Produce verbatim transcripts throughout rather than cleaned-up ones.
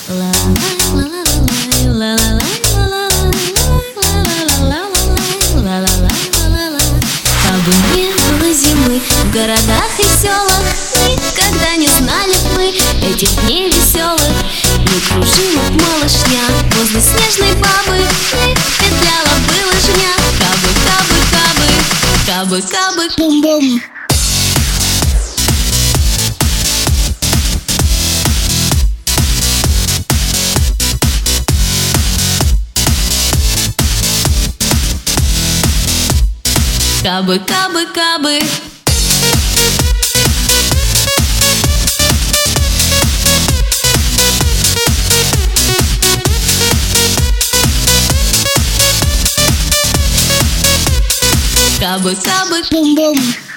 Кабы не было зимы в городах и селах, никогда не знали б мы этих дней веселых. Не кружила б малышня возле снежной бабы, не петляла бы лыжня. Кабы, кабы, кабы, кабы, кабы, бум-бум. Кабы, кабы, кабы. Кабы, кабы, бум-бум.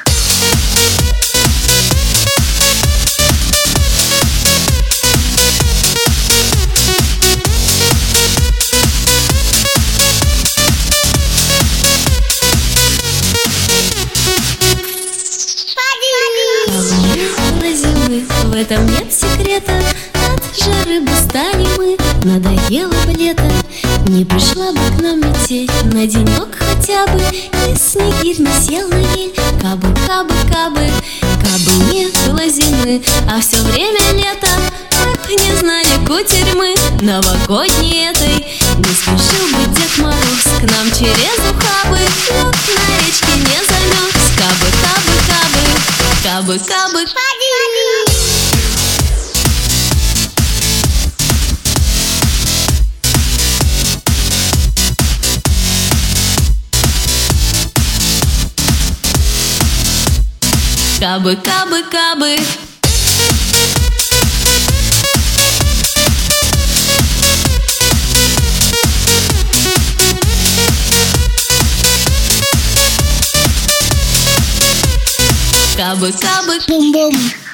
В этом нет секрета, от жары бы стали мы. Надоело бы лето, не пришла бы к нам метель на денек хотя бы, и снегирь не сел на ель. Кабы, кабы, кабы, кабы не было зимы, а все время лето, как не знали кутерьмы новогодней этой. Не спешил бы Дед Мороз к нам через ухабы, лед на речке не замерз. Кабы, кабы, кабы, кабы, кабы, кабы. Кабы, кабы, кабы. Кабы, кабы, бум-бум.